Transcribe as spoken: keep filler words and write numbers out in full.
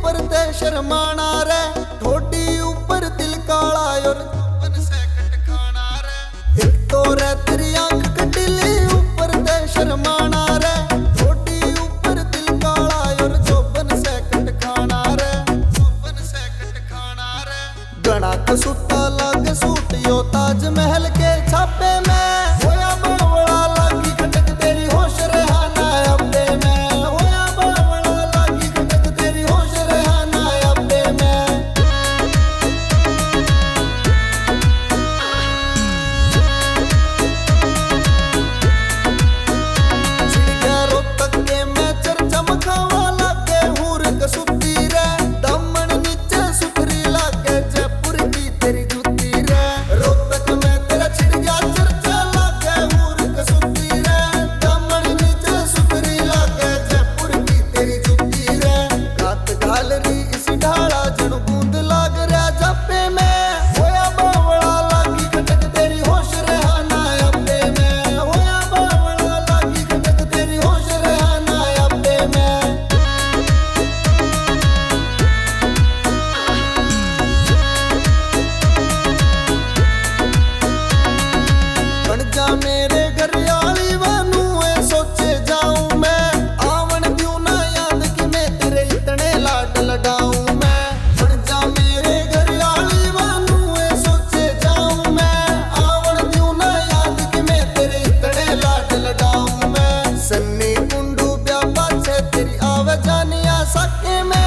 ऊपर ते शर्माना रे, ठोडी ऊपर दिल काला और चौबन से कट खाना रे। एक तो रे तेरी आंख कटिली ऊपर ते शर्माना रे, ठोडी ऊपर दिल काला और चौबन से कट खाना रे, चौबन से कट खाना रे। गणा कसूता लागे सूट यो ताजमहल के छापे में, होया बावड़ा लागी खटक तेरी होश रहना अब्बे में, होया बावड़ा लागी खटक तेरी होश रहना अब्बे में। छिड़का रोहतक के मैं चर्चा मखावा लागे हूर कसूती रे, दमन नीचे सुथरी लागे जयपुर की तेरी जूती रे। रोहतक में तेरा छिड़ गया चर्चा लागे हूर कसूती रे, दमन नीचे सुथरी लागे जयपुर की तेरी जूती रे। गात गालरी इस ढाला जन बूंद लाग रहा जप्पे में, होया बावड़ा लागी खटक तेरी होश रहना अब्बे में, होया बावड़ा लागी खटक तेरी होश रहना अब्बे में। बन जा मेरे घर आली वानू ए सोचे जाऊं मैं, आवन द्यू ना याद कि मैं तेरे इतने लाड लडाऊं मैं। बन जा मेरे घर आली वानू ए सोचे जाऊं मैं, आवन द्यू ना याद कि मैं तेरे इतने लाड लडाऊं मैं। सन्नी कुंडू ब्याह पाछे तेरी आवे जानिया सके में,